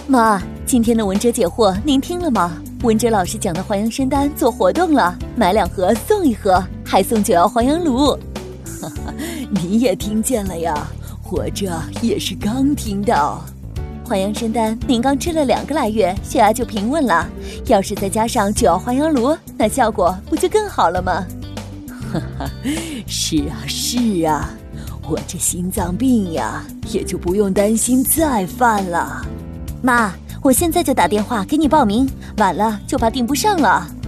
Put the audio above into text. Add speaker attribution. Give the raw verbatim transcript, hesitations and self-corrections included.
Speaker 1: 妈，今天的文哲解惑您听了吗？文哲老师讲的还阳参丹做活动了，买两盒送一盒，还送九幺还阳炉。
Speaker 2: 哈哈，你也听见了呀？我这也是刚听到。
Speaker 1: 还阳参丹您刚吃了两个来月，血压就平稳了，要是再加上九幺还阳炉，那效果不就更好了吗？
Speaker 2: 哈哈，是啊是啊，我这心脏病呀，也就不用担心再犯了。
Speaker 1: 妈，我现在就打电话给你报名，晚了就怕订不上了。